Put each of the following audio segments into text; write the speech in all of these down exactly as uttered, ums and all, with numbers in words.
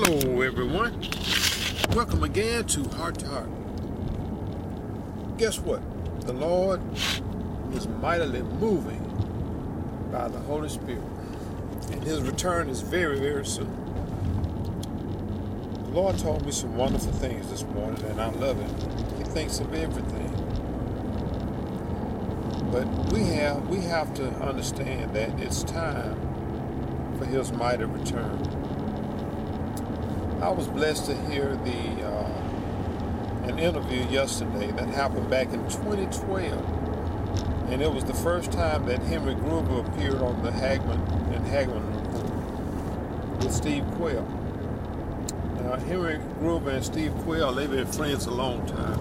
Hello everyone, welcome again to Heart to Heart. Guess what? The Lord is mightily moving by the Holy Spirit, and His return is very, very soon. The Lord told me some wonderful things this morning, and I love it. He thinks of everything. But we have we have to understand that it's time for His mighty return. I was blessed to hear the uh, an interview yesterday that happened back in twenty twelve, and it was the first time that Henry Gruver appeared on the Hagmann and Hagmann Report with Steve Quayle. Now, Henry Gruver and Steve Quayle, they've been friends a long time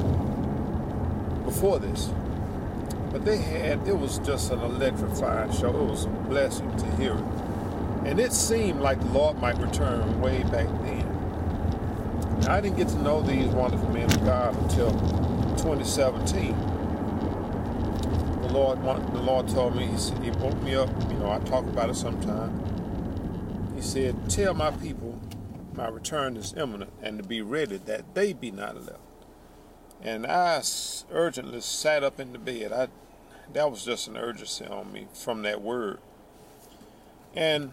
before this, but they had it was just an electrifying show. It was a blessing to hear it. And it seemed like the Lord might return way back then. Now, I didn't get to know these wonderful men of God until twenty seventeen. The Lord, the Lord told me, He said, He woke me up. You know, I talk about it sometime. He said, "Tell my people, my return is imminent, and to be ready, that they be not left." And I urgently sat up in the bed. I, that was just an urgency on me from that word, and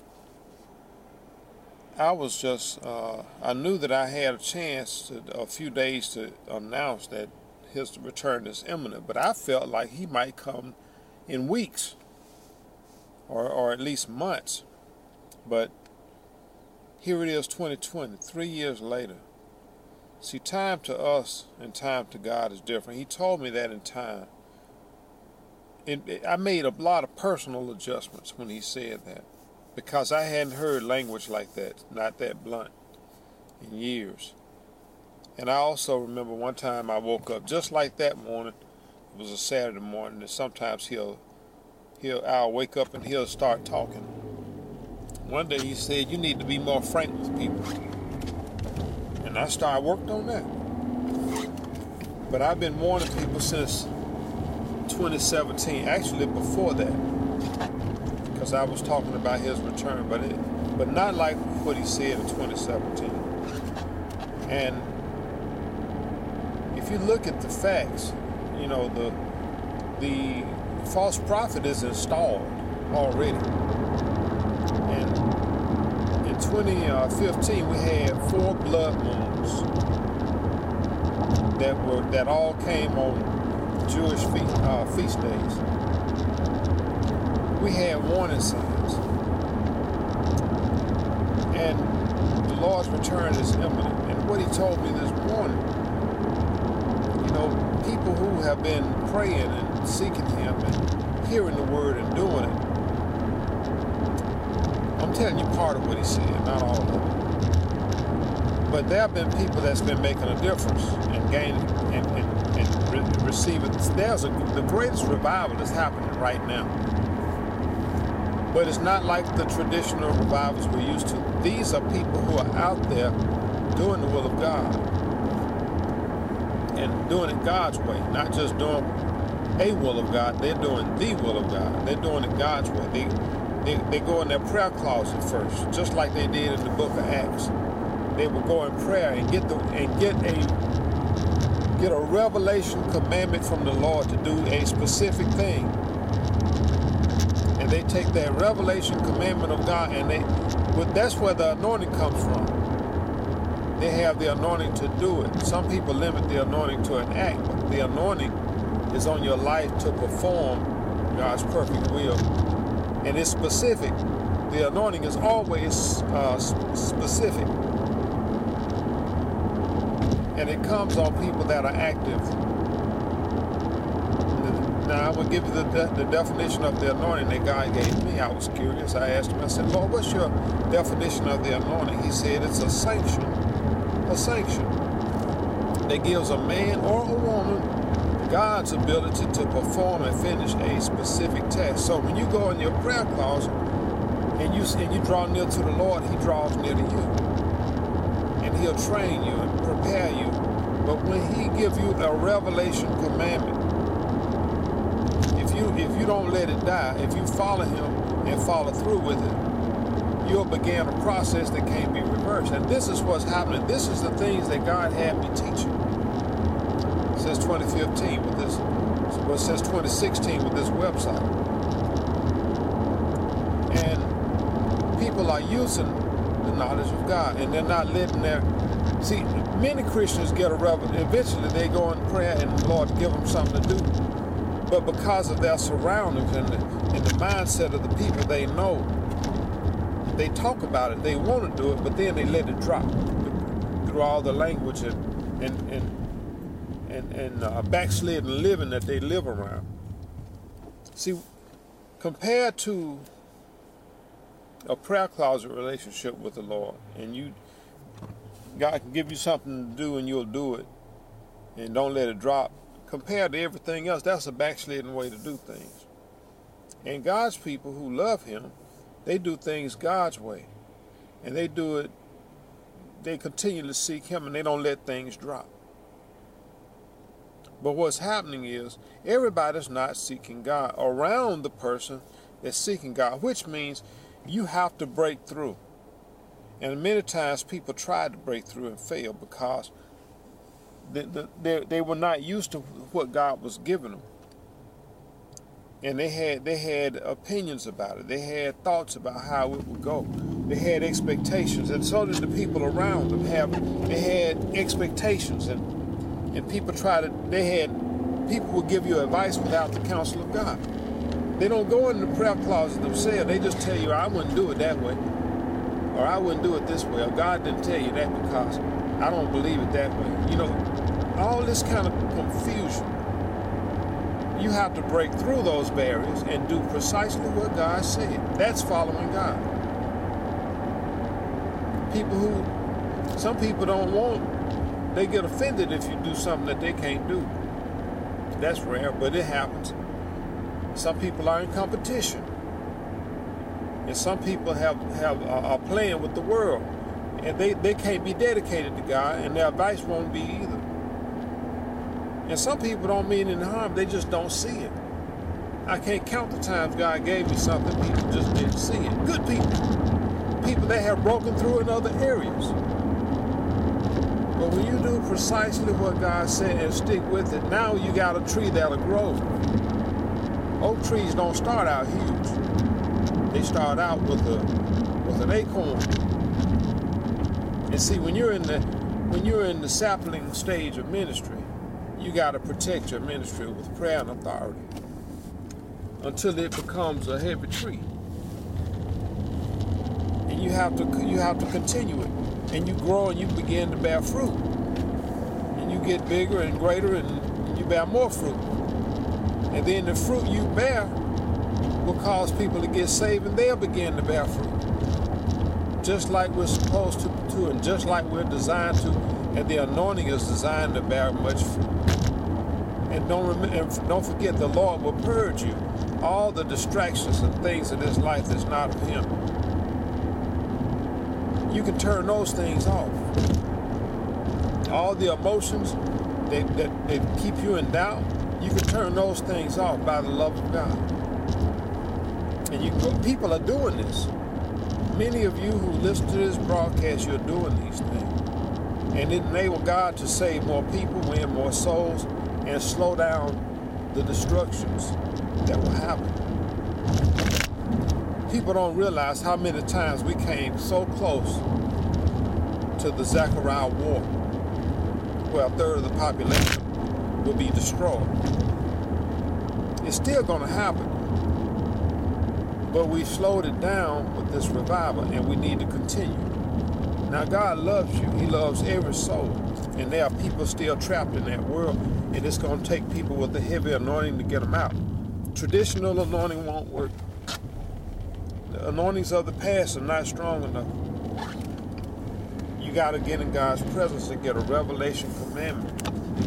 I was just, uh, I knew that I had a chance, to, a few days to announce that His return is imminent, but I felt like He might come in weeks or, or at least months. But here it is, twenty twenty, three years later. See, time to us and time to God is different. He told me that in time. It, it, I made a lot of personal adjustments when He said that, because I hadn't heard language like that, not that blunt, in years. And I also remember one time I woke up just like that morning. It was a Saturday morning, and sometimes he'll, he'll, I'll wake up and he'll start talking. One day he said, "You need to be more frank with people." And I started working on that. But I've been warning people since twenty seventeen, actually before that, because I was talking about His return, but it, but not like what He said in twenty seventeen. And if you look at the facts, you know, the the false prophet is installed already. And in twenty fifteen, we had four blood moons that were that all came on Jewish feast, uh, feast days. We had warning signs, and the Lord's return is imminent. And what He told me this morning, you know, people who have been praying and seeking Him and hearing the Word and doing it, I'm telling you part of what He said, not all of it. But there have been people that's been making a difference and gaining and, and, and re receiving. There's a, the greatest revival that's happening right now. But it's not like the traditional revivals we're used to. These are people who are out there doing the will of God and doing it God's way, not just doing a will of God. They're doing the will of God. They're doing it God's way. They, they, they go in their prayer closet first, just like they did in the book of Acts. They would go in prayer and get the and get a get a revelation commandment from the Lord to do a specific thing. They take that revelation commandment of God, and they, but that's where the anointing comes from. They have the anointing to do it. Some people limit the anointing to an act, but the anointing is on your life to perform God's perfect will, and it's specific. The anointing is always uh, specific, and it comes on people that are active. Now, I will give you the, de the definition of the anointing that God gave me. I was curious. I asked Him, I said, "Lord, what's your definition of the anointing?" He said, "It's a sanction, a sanction that gives a man or a woman God's ability to perform and finish a specific task." So when you go in your prayer closet and you, and you draw near to the Lord, He draws near to you. And He'll train you and prepare you. But when He gives you a revelation commandment, if you if you don't let it die, if you follow Him and follow through with it, you'll begin a process that can't be reversed. And this is what's happening. This is the things that God had me teaching since twenty fifteen with this, well, since twenty sixteen with this website. And people are using the knowledge of God, and they're not letting their, see, many Christians get a revelation. Eventually they go in prayer and the Lord give them something to do. But because of their surroundings and the, and the mindset of the people they know, they talk about it, they want to do it, but then they let it drop through all the language and and and, and, and uh, backslidden living that they live around. See, compared to a prayer closet relationship with the Lord, and you, God can give you something to do and you'll do it, and don't let it drop. Compared to everything else, that's a backslidden way to do things. And God's people who love Him, they do things God's way. And they do it, they continue to seek Him, and they don't let things drop. But what's happening is, everybody's not seeking God around the person that's seeking God, which means you have to break through. And many times people tried to break through and fail because they, they, they were not used to what God was giving them. And they had they had opinions about it. They had thoughts about how it would go. They had expectations, and so did the people around them have. They had expectations, and and people try to. They had people would give you advice without the counsel of God. They don't go in the prayer closet themselves. They just tell you, I wouldn't do it that way, or I wouldn't do it this way, or God didn't tell you that because I don't believe it that way. You know, all this kind of confusion. You have to break through those barriers and do precisely what God said. That's following God. People who, some people don't want, they get offended if you do something that they can't do. That's rare, but it happens. Some people are in competition. And some people have, have uh, are playing with the world. And they, they can't be dedicated to God, and their advice won't be either. And some people don't mean any harm, they just don't see it. I can't count the times God gave me something, people just didn't see it. Good people. People that have broken through in other areas. But when you do precisely what God said and stick with it, now you got a tree that'll grow. Oak trees don't start out huge. They start out with a with an acorn. And see, when you're in the when you're in the sapling stage of ministry, you got to protect your ministry with prayer and authority until it becomes a heavy tree. And you have to you have to continue it. And you grow and you begin to bear fruit. And you get bigger and greater and you bear more fruit. And then the fruit you bear will cause people to get saved and they'll begin to bear fruit. Just like we're supposed to, to and just like we're designed to, and the anointing is designed to bear much fruit. And don't remember, and don't forget, the Lord will purge you all the distractions and things in this life that's not of Him. You can turn those things off. All the emotions that, that, that keep you in doubt, you can turn those things off by the love of God. And you go, people are doing this. Many of you who listen to this broadcast, you're doing these things. And it enables God to save more people, win more souls, and slow down the destructions that will happen. People don't realize how many times we came so close to the Zechariah war, where a third of the population will be destroyed. It's still going to happen, but we slowed it down with this revival, and we need to continue. Now, God loves you. He loves every soul. And there are people still trapped in that world, and it's going to take people with a heavy anointing to get them out. Traditional anointing won't work. The anointings of the past are not strong enough. You got to get in God's presence and get a revelation commandment.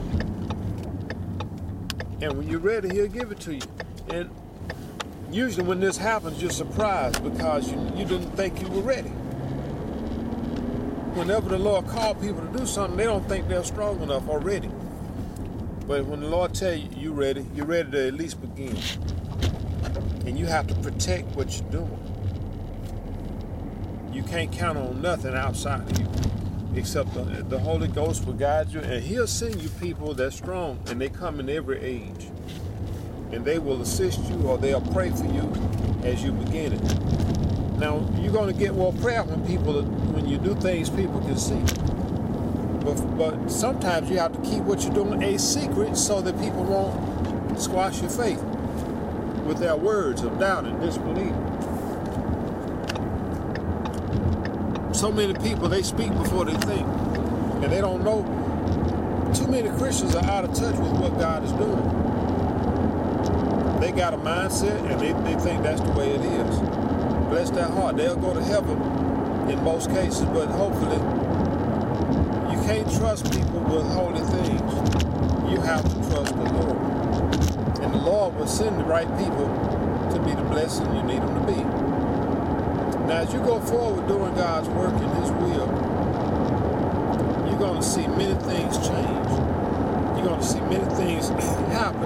And when you're ready, He'll give it to you. And usually when this happens, you're surprised because you, you didn't think you were ready. Whenever the Lord calls people to do something, they don't think they're strong enough or ready. But when the Lord tells you you're ready, you're ready to at least begin. And you have to protect what you're doing. You can't count on nothing outside of you, except the, the Holy Ghost will guide you, and He'll send you people that's strong, and they come in every age. And they will assist you, or they'll pray for you as you begin it. Now, you're going to get more prayer when people, when you do things people can see. But, but sometimes you have to keep what you're doing a secret so that people won't squash your faith with their words of doubt and disbelief. So many people, they speak before they think, and they don't know. Too many Christians are out of touch with what God is doing. They got a mindset, and they, they think that's the way it is. Bless their heart. They'll go to heaven in most cases, but hopefully you can't trust people with holy things. You have to trust the Lord. And the Lord will send the right people to be the blessing you need them to be. Now, as you go forward doing God's work in His will, you're going to see many things change. You're going to see many things happen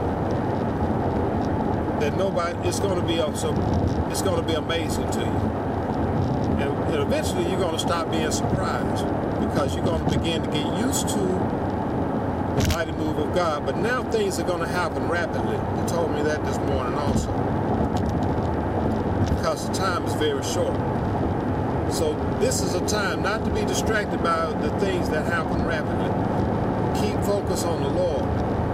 that nobody, it's going to be also, it's going to be amazing to you. And, and eventually you're going to stop being surprised, because you're going to begin to get used to the mighty move of God. But now things are going to happen rapidly. He told me that this morning also, because the time is very short. So this is a time not to be distracted by the things that happen rapidly. Keep focused on the Lord.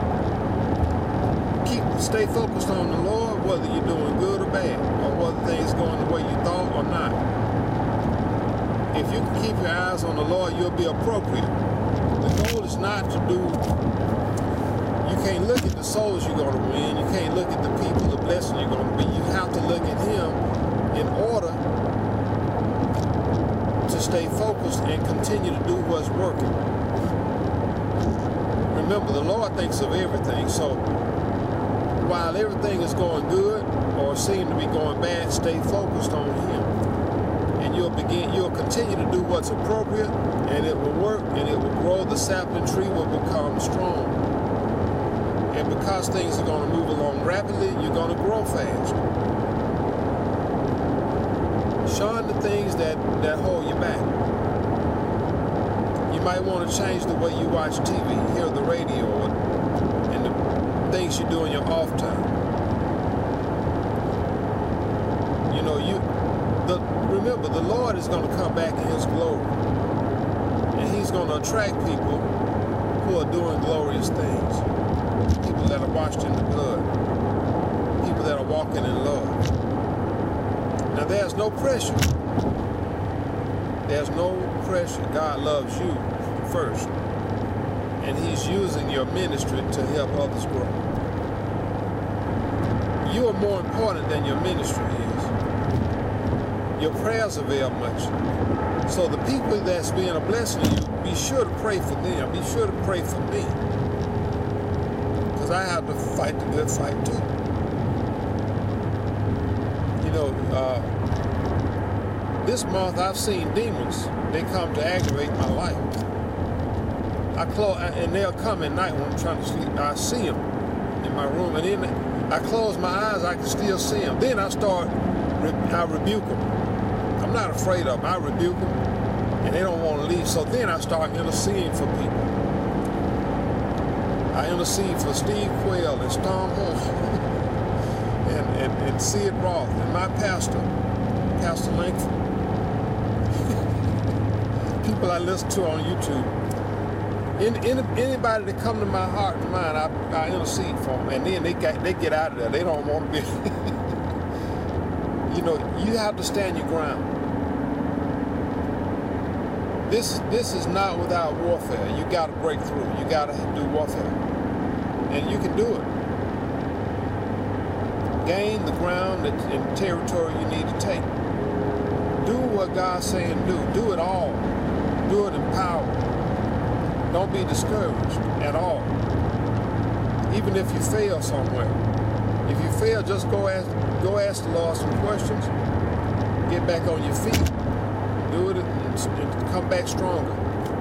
Keep stay focused on the Lord, whether you're doing good or bad, or whether things going the way you thought or not. If you can keep your eyes on the Lord, you'll be appropriate. The goal is not to do, you can't look at the souls you're going to win, you can't look at the people, the blessing you're going to be. You have to look at Him in order to stay focused and continue to do what's working. Remember, the Lord thinks of everything, so while everything is going good or seem to be going bad, stay focused on Him. And you'll begin, you'll continue to do what's appropriate, and it will work, and it will grow. The sapling tree will become strong. And because things are going to move along rapidly, you're going to grow fast. Shun the things that, that hold you back. You might want to change the way you watch T V, hear the radio, or, and the things you do in your off time. You know, you the remember the Lord is going to come back in His glory, and He's going to attract people who are doing glorious things. People that are washed in the blood. People that are walking in love. Now, there's no pressure. There's no pressure. God loves you first, and He's using your ministry to help others grow. You are more important than your ministry is. Your prayers avail much. So the people that's being a blessing to you, be sure to pray for them. Be sure to pray for me, because I have to fight the good fight too. You know, uh, this month I've seen demons. They come to aggravate my life. I close, and they'll come at night when I'm trying to sleep. I see them in my room, and then I close my eyes. I can still see them. Then I start, I rebuke them. I'm not afraid of them. I rebuke them, and they don't want to leave. So then I start interceding for people. I intercede for Steve Quayle and Storm Holmes and, and, and Sid Roth and my pastor, Pastor Langford. People I listen to on YouTube. In, in, anybody that come to my heart and mind, I, I intercede for them, and then they get, they get out of there. They don't want to be. You know, you have to stand your ground. This, this is not without warfare. You got to break through. You got to do warfare. And you can do it. Gain the ground and territory you need to take. Do what God's saying do. Do it all. Do it in power. Don't be discouraged at all. Even if you fail somewhere. If you fail, just go ask, go ask the Lord some questions. Get back on your feet. Do it and come back stronger.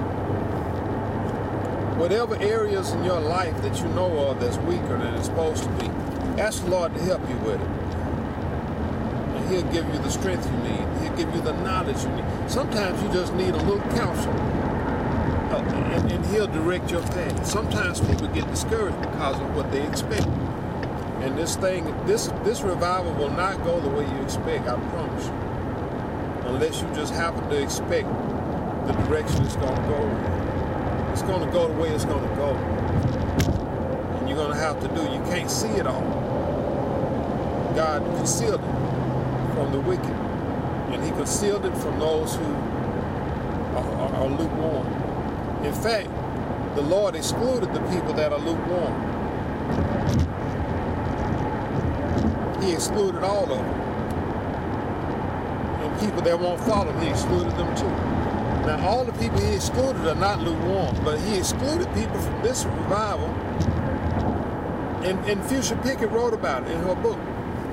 Whatever areas in your life that you know of that's weaker than it's supposed to be, ask the Lord to help you with it. And he'll give you the strength you need. He'll give you the knowledge you need. Sometimes you just need a little counsel, uh, and, and he'll direct your path. Sometimes people get discouraged because of what they expect. And this thing, this this revival will not go the way you expect, I promise you. Unless you just happen to expect the direction it's going to go in. It's going to go the way it's going to go. And you're going to have to do, you can't see it all. God concealed it from the wicked. And he concealed it from those who are, are, are lukewarm. In fact, the Lord excluded the people that are lukewarm. He excluded all of them. And people that won't follow him, he excluded them too. Now, all the people he excluded are not lukewarm, but he excluded people from this revival. And, and Fuchsia Pickett wrote about it in her book.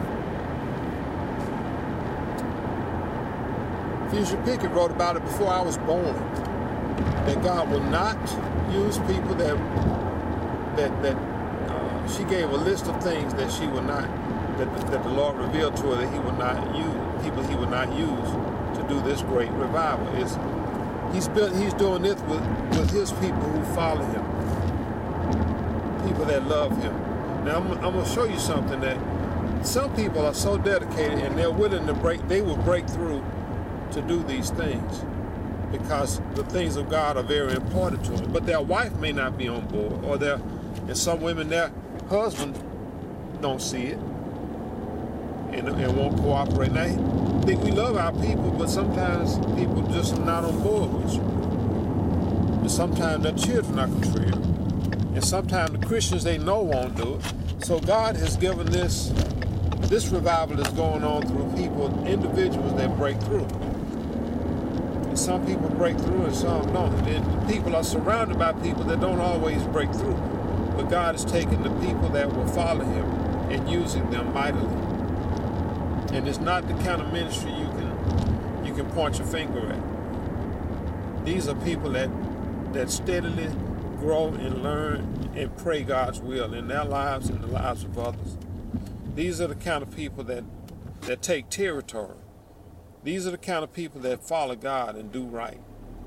Fuchsia Pickett wrote about it before I was born. That God will not use people that that that uh, she gave a list of things that she would not that that the Lord revealed to her that he would not use, people he would not use to do this great revival. It's, he's built, he's doing this with, with his people who follow him, people that love him. Now I'm, I'm going to show you something that some people are so dedicated and they're willing to break, they will break through to do these things because the things of God are very important to them. But their wife may not be on board, or their, and some women, their husband don't see it and, and won't cooperate. Now, I think we love our people, but sometimes people just are not on board with you. And sometimes their children are contrary. And sometimes the Christians they know won't do it. So God has given this, this revival is going on through people, individuals that break through. And some people break through and some don't. And people are surrounded by people that don't always break through. But God is taking the people that will follow him and using them mightily. And it's not the kind of ministry you can you can point your finger at. These are people that that steadily grow and learn and pray God's will in their lives and the lives of others. These are the kind of people that that take territory. These are the kind of people that follow God and do right.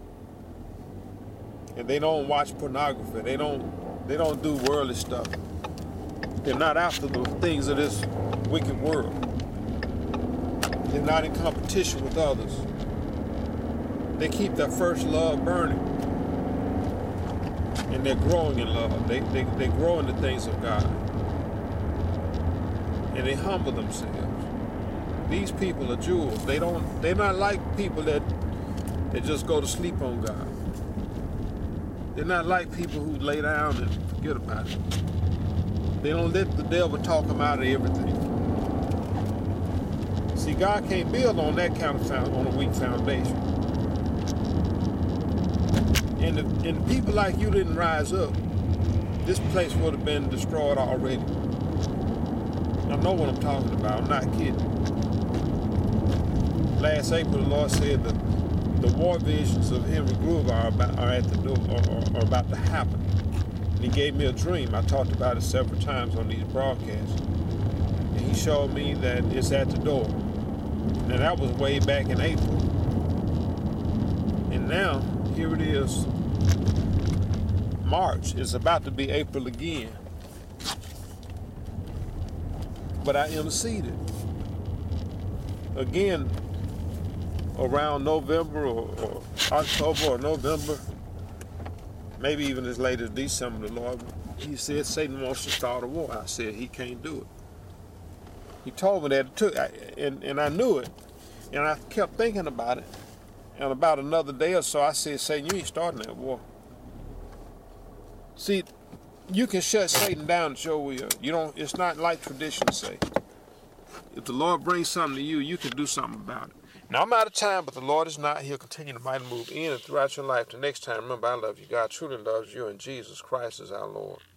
And they don't watch pornography. They don't they don't do worldly stuff. They're not after the things of this wicked world. They're not in competition with others. They keep their first love burning. And they're growing in love. They, they, they grow in the things of God. And they humble themselves. These people are jewels. They don't, they're not like people that, that just go to sleep on God. They're not like people who lay down and forget about it. They don't let the devil talk them out of everything. See, God can't build on that kind of found, on a weak foundation. And if, and if people like you didn't rise up, this place would have been destroyed already. I know what I'm talking about. I'm not kidding. Last April, the Lord said that the war visions of Henry Groove are about are at the door, are, are about to happen. And he gave me a dream. I talked about it several times on these broadcasts. And he showed me that it's at the door. And that was way back in April. And now, here it is, March. It's about to be April again. But I interceded. Again, around November or, or October or November, maybe even as late as December, the Lord, he said Satan wants to start a war. I said he can't do it. He told me that it took, and, and I knew it, and I kept thinking about it. And about another day or so, I said, Satan, you ain't starting that war. See, you can shut Satan down at your will. You don't. It's not like tradition say. If the Lord brings something to you, you can do something about it. Now, I'm out of time, but the Lord is not. He'll continue to mighty move in and throughout your life. The next time, remember, I love you. God truly loves you, and Jesus Christ is our Lord.